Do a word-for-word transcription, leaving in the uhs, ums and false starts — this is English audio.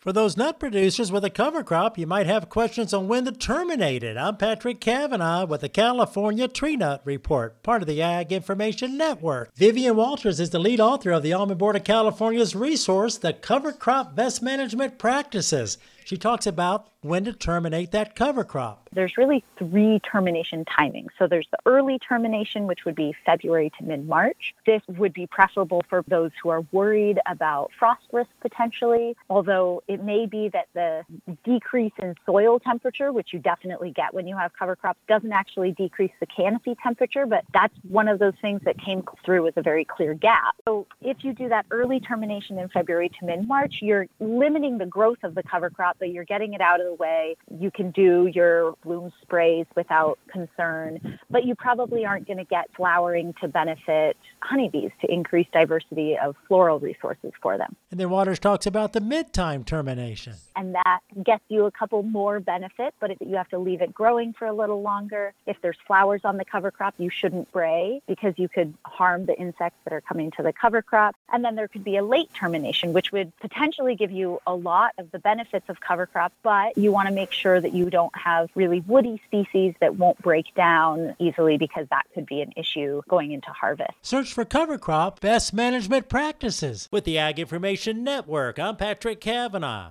For those nut producers with a cover crop, you might have questions on when to terminate it. I'm Patrick Cavanaugh with the California Tree Nut Report, part of the Ag Information Network. Vivian Walters is the lead author of the Almond Board of California's resource, The Cover Crop Best Management Practices. She talks about when to terminate that cover crop. There's really three termination timings. So there's the early termination, which would be February to mid-March. This would be preferable for those who are worried about frost risk potentially, although it may be that the decrease in soil temperature, which you definitely get when you have cover crops, doesn't actually decrease the canopy temperature, but that's one of those things that came through as a very clear gap. So if you do that early termination in February to mid-March, you're limiting the growth of the cover crop, but you're getting it out of the way. You can do your bloom sprays without concern, but you probably aren't going to get flowering to benefit honeybees to increase diversity of floral resources for them. And then Waters talks about the mid-time termination. And that gets you a couple more benefits, but you have to leave it growing for a little longer. If there's flowers on the cover crop, you shouldn't spray because you could harm the insects that are coming to the cover crop. And then there could be a late termination, which would potentially give you a lot of the benefits of cover crop, but you want to make sure that you don't have really woody species that won't break down easily because that could be an issue going into harvest. Search for cover crop best management practices with the Ag Information Network. I'm Patrick Cavanaugh.